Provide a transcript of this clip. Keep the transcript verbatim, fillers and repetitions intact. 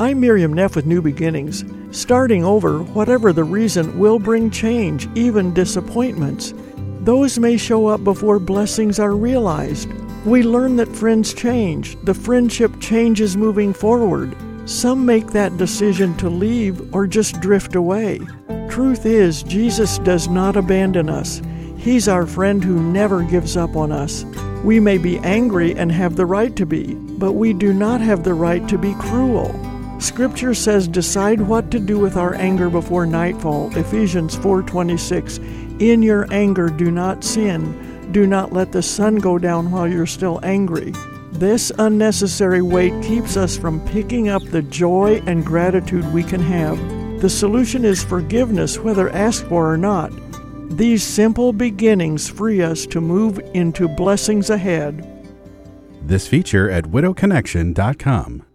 I'm Miriam Neff with New Beginnings. Starting over, whatever the reason, will bring change, even disappointments. Those may show up before blessings are realized. We learn that friends change. The friendship changes moving forward. Some make that decision to leave or just drift away. Truth is, Jesus does not abandon us. He's our friend who never gives up on us. We may be angry and have the right to be, but we do not have the right to be cruel. Scripture says, decide what to do with our anger before nightfall, Ephesians four twenty-six. In your anger do not sin. Do not let the sun go down while you're still angry. This unnecessary weight keeps us from picking up the joy and gratitude we can have. The solution is forgiveness, whether asked for or not. These simple beginnings free us to move into blessings ahead. This feature at widow connection dot com.